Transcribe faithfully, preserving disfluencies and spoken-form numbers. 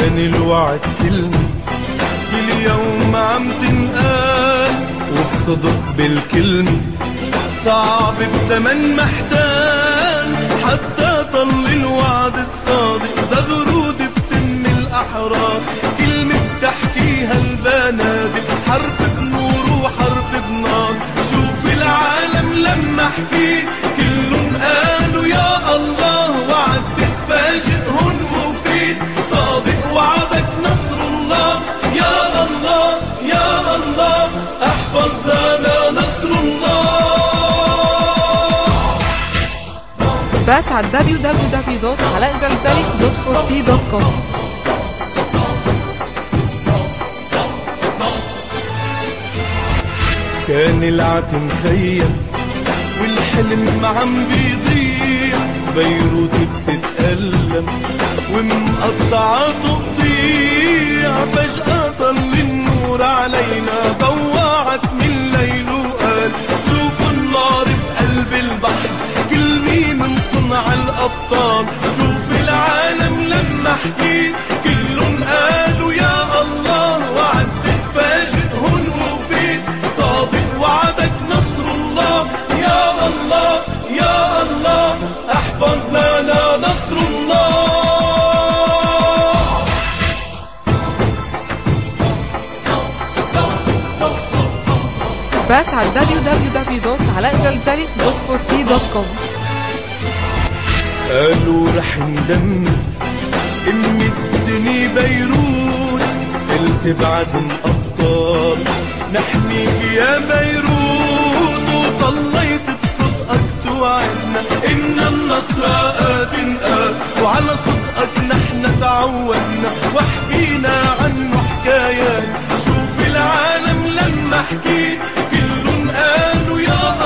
كان الوعد كلمة كل يوم عم تنقال، والصدق بالكلمة صعب بزمن محتال. حتى طل الوعد الصادق زغرود بتم الأحرار، كلمة بتحكيها البنادق حرب بنور وحرب بنار. شوف العالم لما حكيت كلهم قالوا يا الله، وعد تفاجئهن مفيد صادق وعدك نصر الله. يا الله يا الله احفظ لنا نصر الله. بس على دبليو دبليو دبليو دوت علاء زلزلي دوت فورتي دوت كوم. كان العتم خيم والحلم عم بيضيع، بيروت بتتألم ومقطعة تضيع. فجأة طل النور علينا ضوعت من ليل وقال شوفوا النار بقلب البحر، كل مين من صنع الأبطال. شوف العالم لما حكيت كلهم قالوا يا الله، وعد تفاجئهن وفيد صادق وعدك نصر الله. يا الله يا الله احفظ لنا نصر الله. بس على دبليو دبليو دبليو دوت علاء زلزلي دوت فورتي دوت كوم. قالوا رح ندمر امي الدنيا بيروت، قلت بعزم ابطال نحميك يا بيروت. وطليت بصدقك توعدنا ان النصر آت آت، وعلى صدقك نحن تعودنا وحكينا عنه حكايات. شوف العالم لما حكيت كلهم قالوا يا